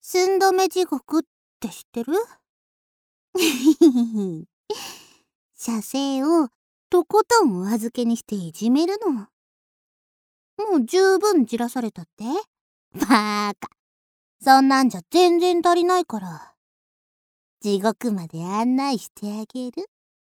寸止め地獄って知ってる？射精をとことんお預けにしていじめるの。もう十分じらされたって？バーカ。そんなんじゃ全然足りないから。地獄まで案内してあげる。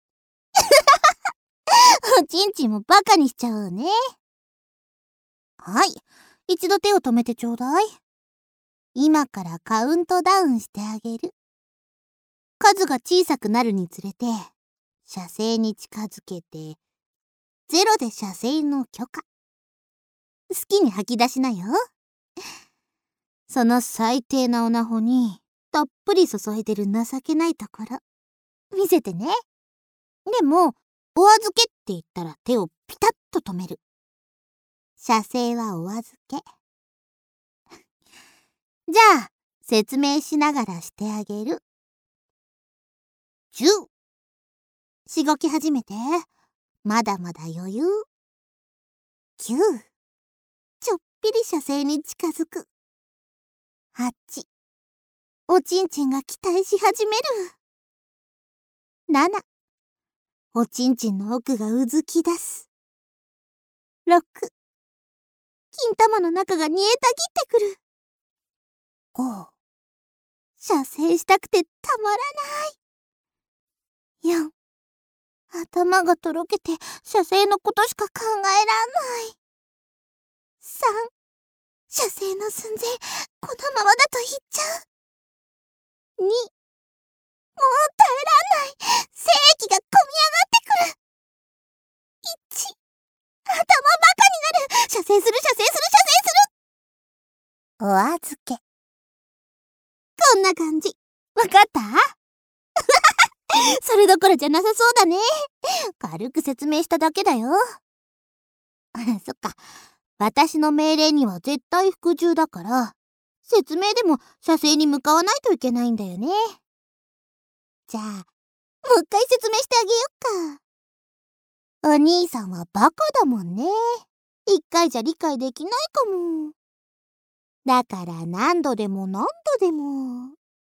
おちんちんもバカにしちゃおうね。はい、一度手を止めてちょうだい。今からカウントダウンしてあげる。数が小さくなるにつれて、射精に近づけて、0で射精の許可。好きに吐き出しなよ。その最低なオナホに、たっぷり注いでる情けないところ、見せてね。でも、お預けって言ったら手をピタッと止める。射精はお預け。じゃあ、説明しながらしてあげる。10。しごき始めて。まだまだ余裕。9。ちょっぴり射精に近づく。8。おちんちんが期待し始める。7。おちんちんの奥がうずき出す。6。金玉の中が煮えたぎってくる。5。射精したくてたまらない。4。頭がとろけて射精のことしか考えらんない。3。射精の寸前、このままだと言っちゃう。2。もう耐えらんない。精液がこみ上がってくる。1。頭バカになる。射精する、射精する、射精する。お預け。こんな感じ。わかった？それどころじゃなさそうだね。軽く説明しただけだよ。そっか。私の命令には絶対服従だから、説明でも射精に向かわないといけないんだよね。じゃあ、もう一回説明してあげよっか。お兄さんはバカだもんね。一回じゃ理解できないかも。だから何度でも何度でも。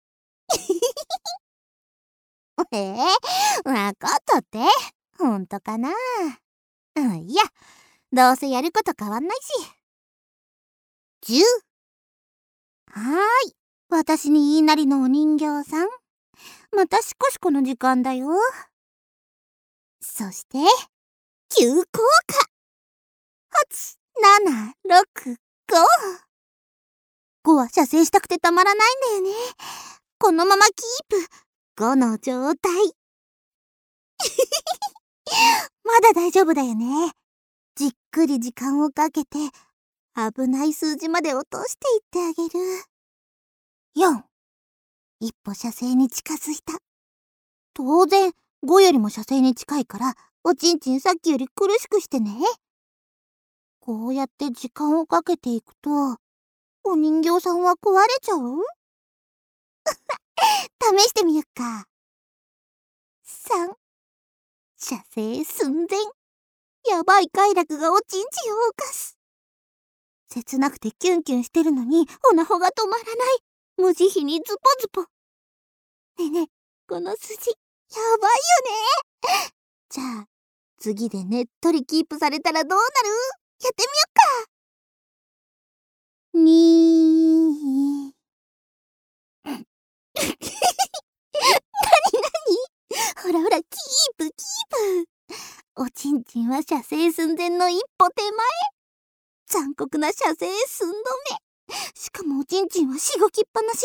わかったって？ほんとかな？いや、どうせやること変わんないし。10。はーい。私に言いなりのお人形さん。またしこしこの時間だよ。そして、急降下。8、7、6、5。5は射精したくてたまらないんだよね。このままキープ。5の状態。まだ大丈夫だよね。じっくり時間をかけて、危ない数字まで落としていってあげる。4。一歩射精に近づいた。当然、5よりも射精に近いから、おちんちんさっきより苦しくしてね。こうやって時間をかけていくと、お人形さんは壊れちゃう？試してみよっか。3。射精寸前。やばい快楽がおちんちんを犯す。切なくてキュンキュンしてるのに、オナホが止まらない。無慈悲にズポズポ。ねえねえ、この筋、やばいよね。じゃあ、次でねっとりキープされたらどうなる？やってみよっか。にー。なになに？ほらほら、キープキープ。おちんちんは射精寸前の一歩手前。残酷な射精寸止め。しかもおちんちんはしごきっぱなし。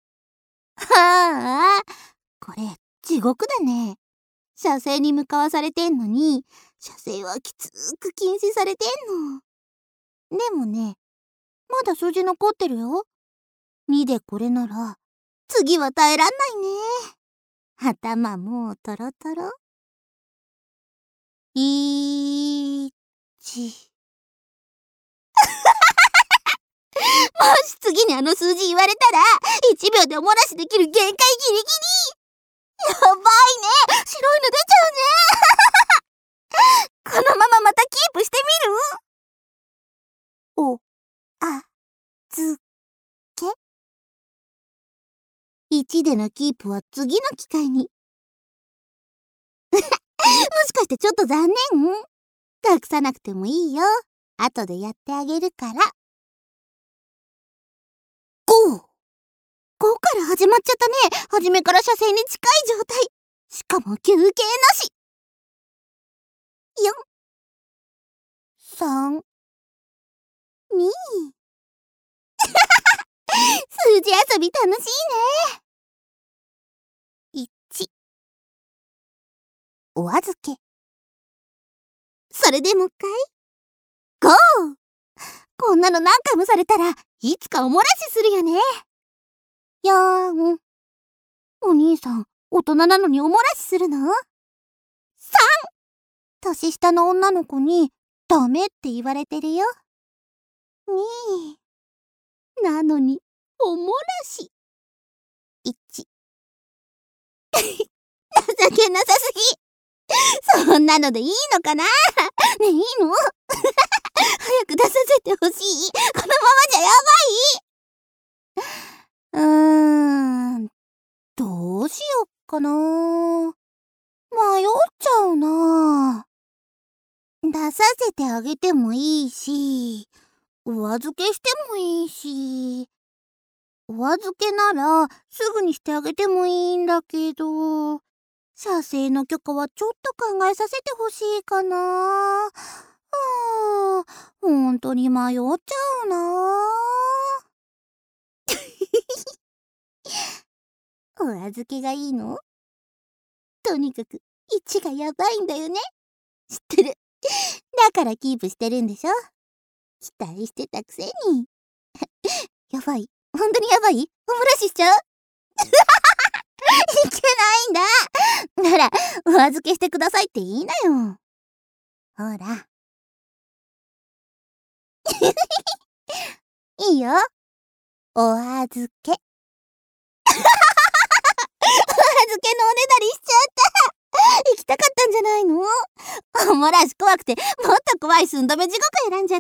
はあ、これ地獄だね。射精に向かわされてんのに、射精はきつく禁止されてんの。でもね、まだ数字残ってるよ。2でこれなら、次は耐えらんないね。頭もうトロトロ。1。もし次にあの数字言われたら、1秒でおもらしできる限界ギリギリ。やばいね。白いの出ちゃうね。このまままたキープしてみる？お、あ、ず、け。 1でのキープは次の機会に。もしかしてちょっと残念？隠さなくてもいいよ。後でやってあげるから。5。5から始まっちゃったね。初めから車線に近い状態。しかも休憩なし。4、3、2。数字遊び楽しいね。1、お預け。それでもう一回 ?5! こんなの何回もされたらいつかおもらしするよね。4。お兄さん、大人なのにおもらしするの？ 3! 年下の女の子にダメって言われてるよ。2. なのにおもらし。1。情けなさすぎ。そんなのでいいのかな？ねえ、いいの？早く出させてほしい。このままじゃやばい。どうしよっかな。迷っちゃうな。出させてあげてもいいし、お預けしてもいいし、お預けならすぐにしてあげてもいいんだけど、写生の許可はちょっと考えさせてほしいかな。ほんとに迷っちゃうな。お預けがいいの？とにかく1がやばいんだよね。知ってる。だからキープしてるんでしょ。期待してたくせに。やばい。ほんとにやばい？おもらししちゃう？いけないんだ。なら、お預けしてくださいって言いなよ。ほら。いいよ。お預け。お預けのおねだりしちゃった。行きたかったんじゃないの？おもらし怖くて、もっと怖い寸止め地獄選んじゃった。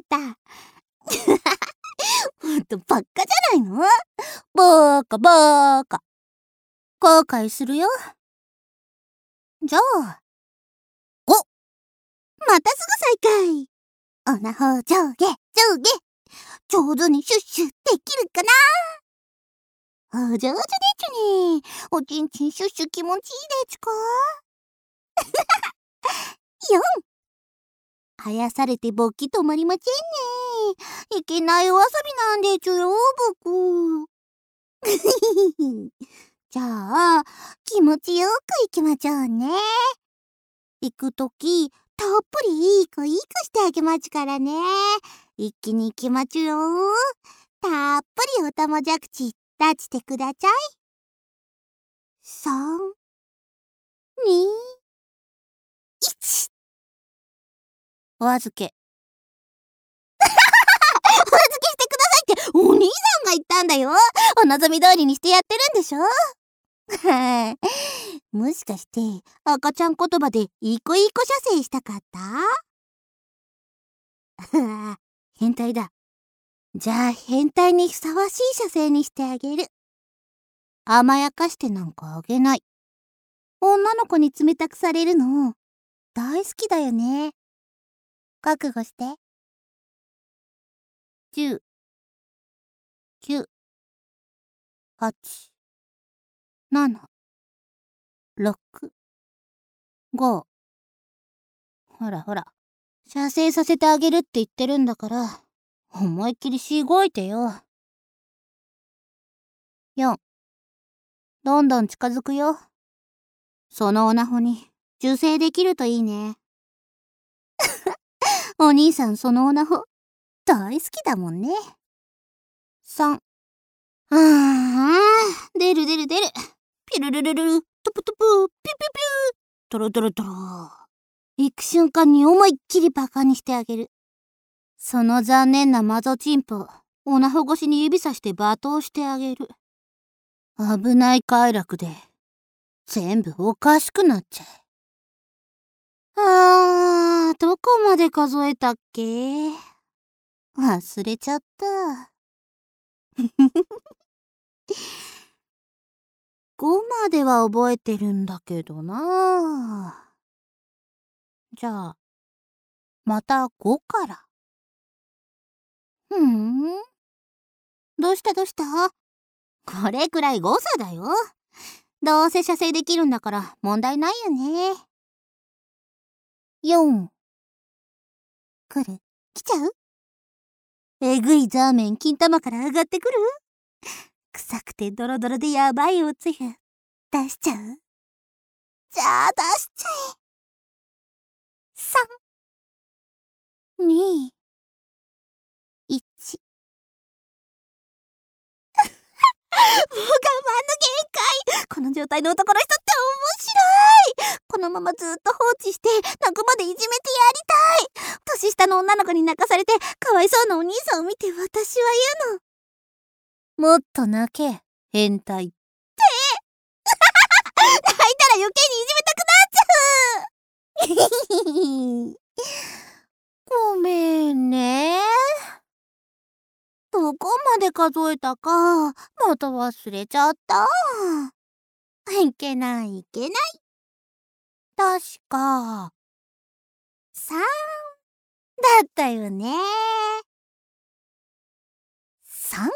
ほんとばっかじゃないの？バーカバーカ。後悔するよ。じゃあ、5。またすぐ再開。オナホ上下上下。上手にシュッシュできるかな？お上手でちゅね。おちんちんシュッシュ気持ちいいでちゅか？4。あやされて勃起止まりませんね。いけないお遊びなんでちゅよ、僕。じゃあ、気持ちよく行きましょうね。行くとき、たっぷりいい子してあげまちからね。一気に行きまちゅよ。たっぷりおたまじゃくち出してくだちゃい。3、2、1。お預け。お預けしてくださいってお兄さんが言ったんだよ。お望み通りにしてやってるんでしょ。もしかして赤ちゃん言葉でいい子射精したかった？変態だ。じゃあ変態にふさわしい射精にしてあげる。甘やかしてなんかあげない。女の子に冷たくされるの大好きだよね。覚悟して。10、9、8、7、6、5。ほらほら、射精させてあげるって言ってるんだから、思いっきりしごいてよ。4。どんどん近づくよ。そのオナホに受精できるといいね。お兄さんそのオナホ大好きだもんね。3。出る。ピルルルルル、トプトプ、ピュピュピュー、トロトロトロ。行く瞬間に思いっきりバカにしてあげる。その残念なマゾチンポ、オナホ越しに指さして罵倒してあげる。危ない快楽で、全部おかしくなっちゃう。どこまで数えたっけ？忘れちゃった。 5までは覚えてるんだけどな。じゃあ、また5から。どうしたどうした？これくらい誤差だよ。どうせ射精できるんだから問題ないよね。4。来る？来ちゃう？えぐいザーメン金玉から上がってくる？臭くてドロドロでやばいおつゆ出しちゃう？じゃあ出しちゃえ。3、2、1。もう我慢の限界。この状態の男の人って面白い。このままずっと放置して泣くまでいじめてやりたい。年下の女の子に泣かされてかわいそうなお兄さんを見て私は言うの。もっと泣け、変態って。泣いたら余計にいじめたくなっちゃう。ごめんね。どこまで数えたかまた忘れちゃった。いけないいけない。確か3だったよね。3？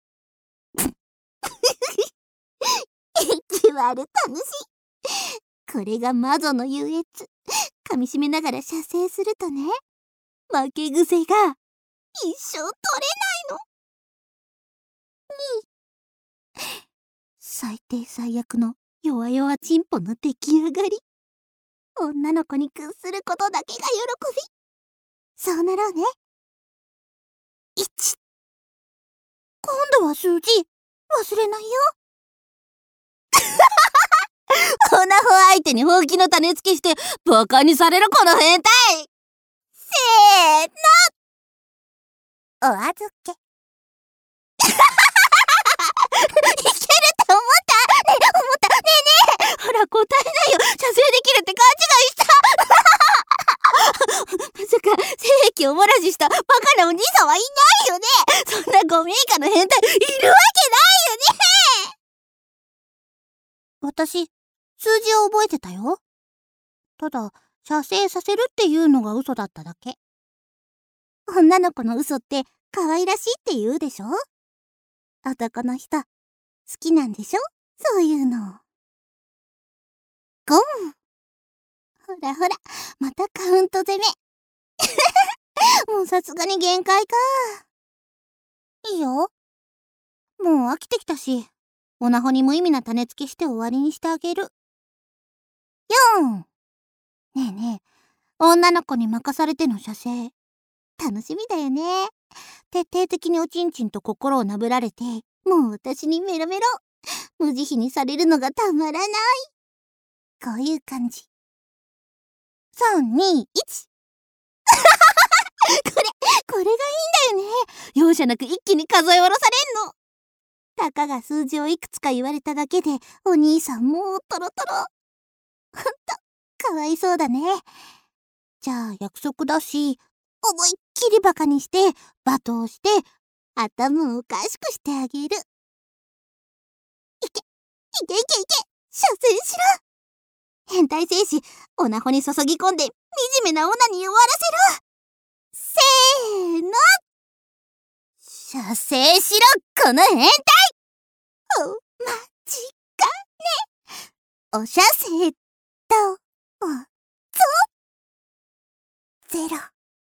意地悪楽しい。これが魔女の優越。噛みしめながら射精するとね、負け癖が一生取れないの。最低最悪の弱々チンポの出来上がり。女の子に屈することだけが喜び。そうなろうね。1。今度は数字忘れないよ。オナホ相手にほうきの種付けしてバカにされるこの変態。せーの、お預け。いけるって思ったねえねえ、ほら答えなよ。射精できるって勘違いした。まさか性器を漏らししたバカなお兄さんはいないよね。そんな5名以下の変態いるわけないよね。私数字を覚えてたよ。ただ射精させるっていうのが嘘だっただけ。女の子の嘘って可愛らしいって言うでしょ。男の人好きなんでしょ、そういうの。ゴン。ほらほら、またカウント攻め。もうさすがに限界か。いいよ。もう飽きてきたし、オナホに無意味な種付けして終わりにしてあげる。4。ねえねえ、女の子に任されての射精楽しみだよね。徹底的におちんちんと心をなぶられて、もう私にメロメロ無慈悲にされるのがたまらない。こういう感じ。3、2、1。これがいいんだよね。容赦なく一気に数え下ろされんの。たかが数字をいくつか言われただけでお兄さんもうトロトロ。ほんとかわいそうだね。じゃあ約束だし、思いっきりバカにして罵倒して頭をおかしくしてあげる。いけ射精しろ。変態精子オナホに注ぎ込んで惨めなオナに終わらせろ。せーの、射精しろこの変態。おまじかね。お射精どうぞ。0。バ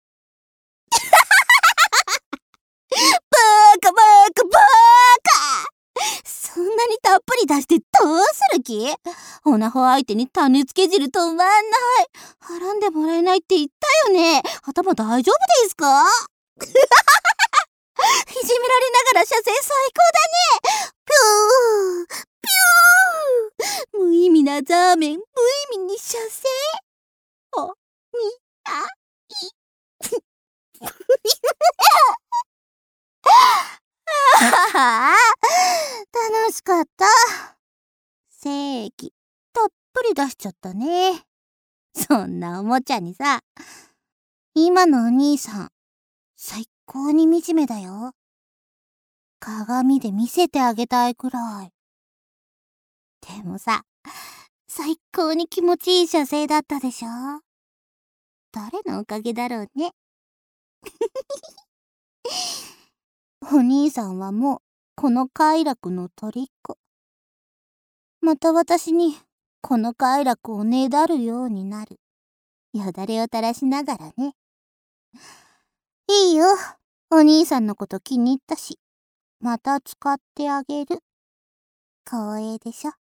カバカバカ。そんなにたっぷり出してどうする気？オナホ相手に種付け汁止まんない。はらんでもらえないって言ったよね。頭大丈夫ですか？いじめられながら射精最高だね。ピューピュー。無意味なザーメン無意味に射精。おみあい楽しかった。精液たっぷり出しちゃったね。そんなおもちゃにさ。今のお兄さん最高に惨めだよ。鏡で見せてあげたいくらい。 でもさ、最高に気持ちいい射精だったでしょ？誰のおかげだろうね。お兄さんはもう、この快楽の虜。また私に、この快楽をねだるようになる。よだれを垂らしながらね。いいよ。お兄さんのこと気に入ったし、また使ってあげる。光栄でしょ。